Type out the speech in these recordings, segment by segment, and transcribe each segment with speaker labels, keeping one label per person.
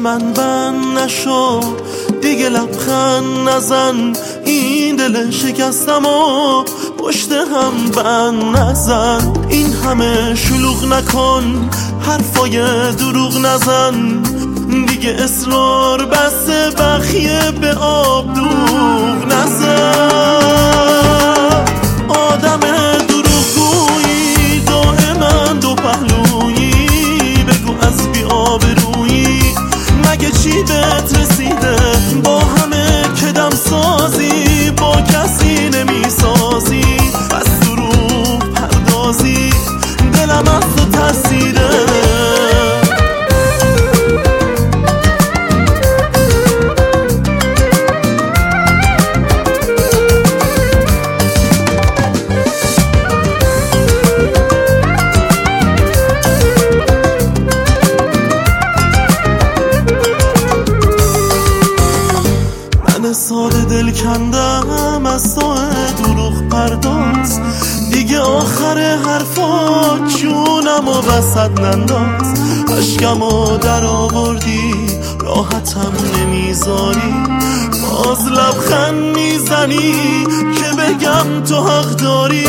Speaker 1: من بند نشو، دیگه لبخند نزن، این دل شکستم و پشت هم بند نزن. این همه شلوغ نکن، حرفای دروغ نزن، دیگه اصرار بسته، بخیه به آب دوغ نزن. آدم دروغگویی، دائما دو پهلویی، بگو از بی آبرویی مگه چی بهت رسیده؟ با همه که دم سازی، با کسی نمی سازی، بس دروغ پردازی، دلم از تو ترسیده. ساده دل کندم از تو دروغ پرداز، دیگه آخر حرفات جونم و وسط ننداز. عشقمو در آوردی، راحتم نمیذاری، باز لبخند میزنی که بگم تو حق داری.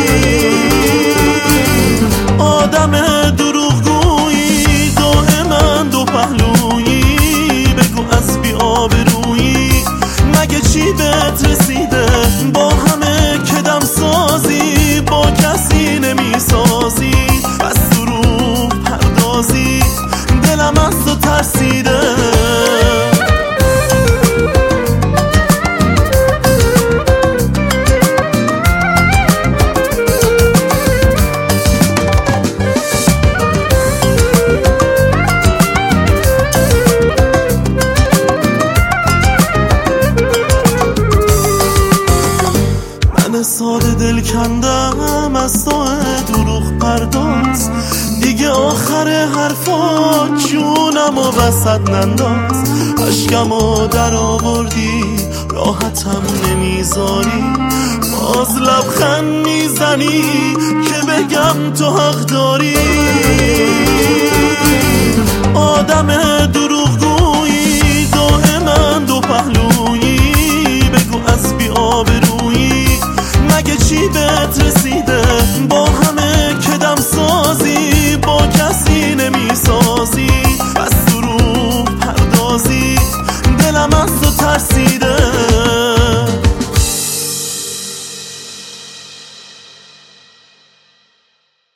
Speaker 1: آدم دروغگویی، دائما دو پهلویی، بگو از بی آبرویی مگه چی بهت رسیده؟ با همه که دم سازی، با کسی نمی سازی، بس دروغ پردازی، دلم از تو ترسیده. ساده دل کندم از تو دروغ پرداز، دیگه آخر حرفات جونم و وسط ننداز. عشقمو در آوردی، راحتم نمیذاری، باز لبخند میزنی که بگم تو حق داری. آدم دروغگویی، دائما دو پهلویی، بگو از بی آبرویی مگه چی بهت رسیده؟ با همه که دم سازی، با کسی نمی سازی، بس دروغ پردازی، دلم از تو ترسیده.